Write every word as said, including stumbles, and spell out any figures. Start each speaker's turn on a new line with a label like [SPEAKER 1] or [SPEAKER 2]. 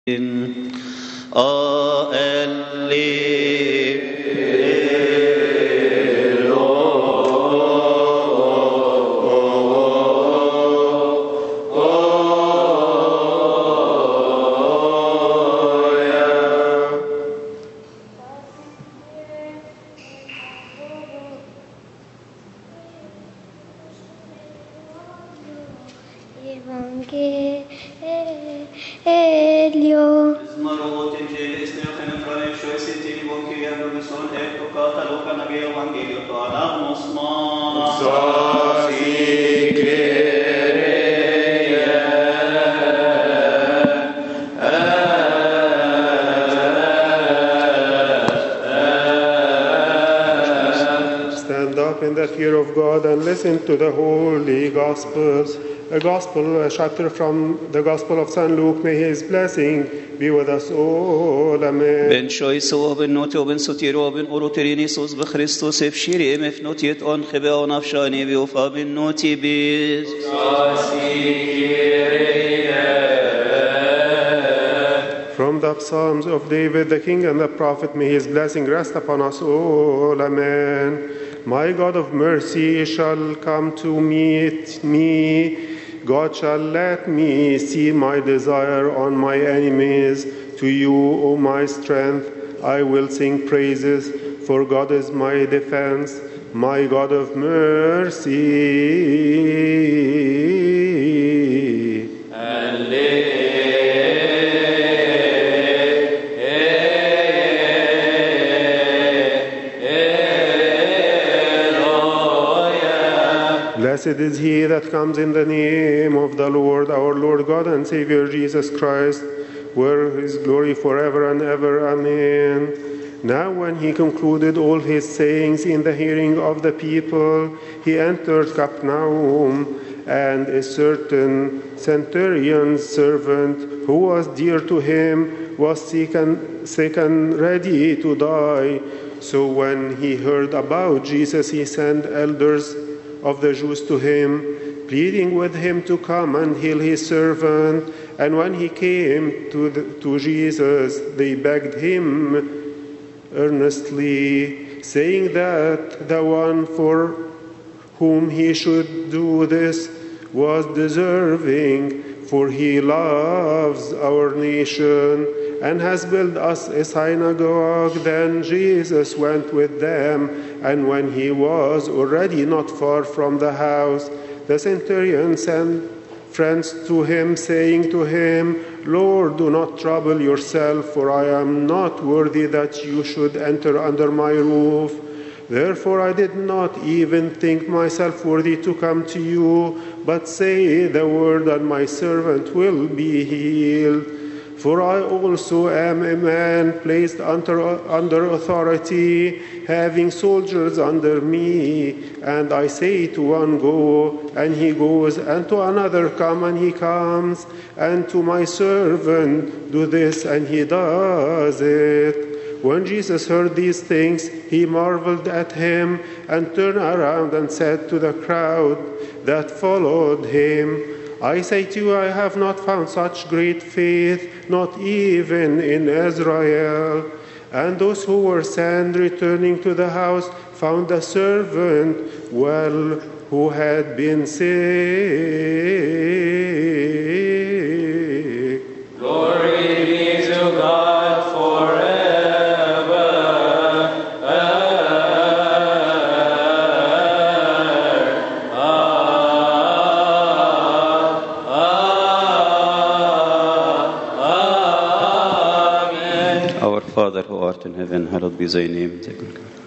[SPEAKER 1] A elli
[SPEAKER 2] listen to the Holy Gospels. A Gospel, a chapter from the Gospel of Saint Luke. May His blessing be with us all. Amen.
[SPEAKER 1] Ben shoyse و ben note و ben sotir و ben oroterini sos be Christus efshiri mefnotiet on khebe on afshani ve ufa ben noti biz.
[SPEAKER 2] From the Psalms of David, the King and the Prophet, may His blessing rest upon us all. Amen. My God of mercy shall come to meet me. God shall let me see my desire on my enemies. To you, O my strength, I will sing praises, for God is my defense, my God of mercy.
[SPEAKER 3] Alleluia.
[SPEAKER 2] Blessed is he that comes in the name of the Lord, our Lord God and Savior Jesus Christ, where his glory forever and ever. Amen. Now when he concluded all his sayings in the hearing of the people, he entered Capernaum, and a certain centurion's servant, who was dear to him, was sick and, sick and ready to die. So when he heard about Jesus, he sent elders of the Jews to him, pleading with him to come and heal his servant. And when he came to, the, to Jesus, they begged him earnestly, saying that the one for whom he should do this was deserving, for he loves our nation and has built us a synagogue. Then Jesus went with them, and when he was already not far from the house, the centurion sent friends to him, saying to him, Lord, do not trouble yourself, for I am not worthy that you should enter under my roof. Therefore I did not even think myself worthy to come to you, but say the word, and my servant will be healed. For I also am a man placed under, under authority, having soldiers under me. And I say to one, go, and he goes, and to another, come, and he comes, and to my servant, do this, and he does it. When Jesus heard these things, he marveled at him, and turned around and said to the crowd that followed him, I say to you, I have not found such great faith, not even in Israel. And those who were sent, returning to the house, found the servant well, who had been sick.
[SPEAKER 3] Glory be to God forever.
[SPEAKER 1] Father who art in heaven, hallowed be thy name.